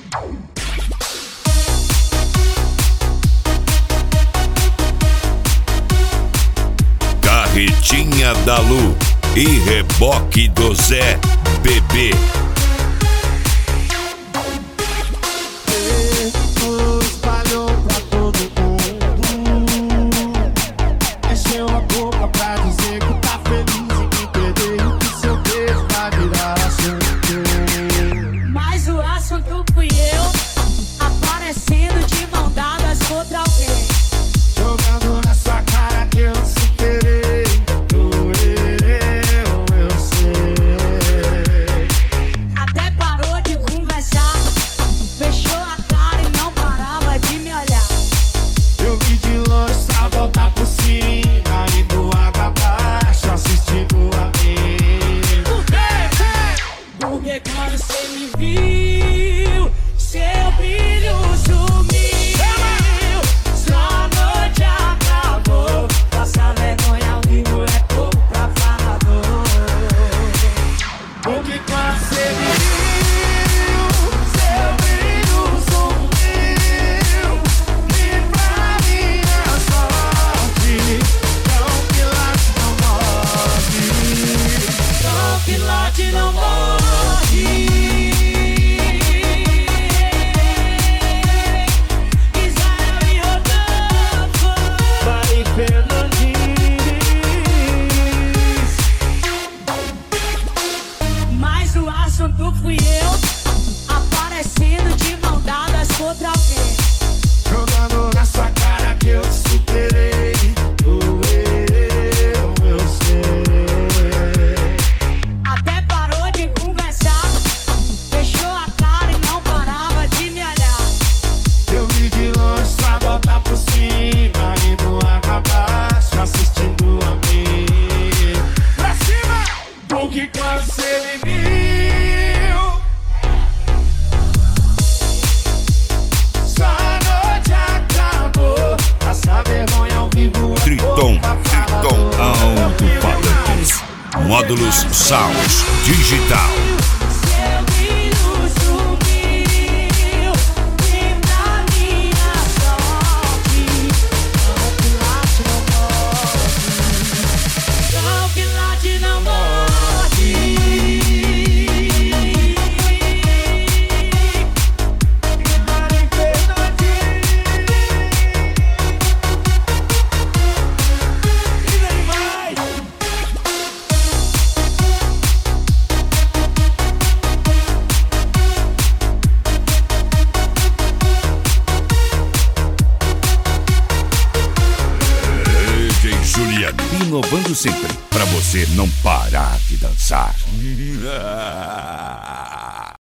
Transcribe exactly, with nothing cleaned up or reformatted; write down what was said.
Carretinha da Lu e reboque do Zé Bebê. Quando cê me viu, seu brilho sumiu. Só a noite acabou. Passar vergonha ao vivo é pouco pra falador. Porque quando cê me viu, seu brilho sumiu. E pra minha sorte, não pilote não morre. Não pilote não morre. Mas o assunto fui eu, aparecendo de mão dadas contra alguém. Jogando na sua cara que eu superei. Doeu, eu sei. Até parou de conversar, fechou a cara e não parava de me olhar. Eu vi de longe sua volta por cima e não acabar só assistindo a mim. Pra cima! Porque quando você me viu, só a noite acabou. Passar vergonha ao vivo é Triton, pouco pra Triton falador. Alto-Falantes. Módulos Sound Digital. Seu brilho sumiu, e pra minha sorte, não pilate não morre. Não pilate não morre. Juliano, inovando sempre, pra você não parar de dançar.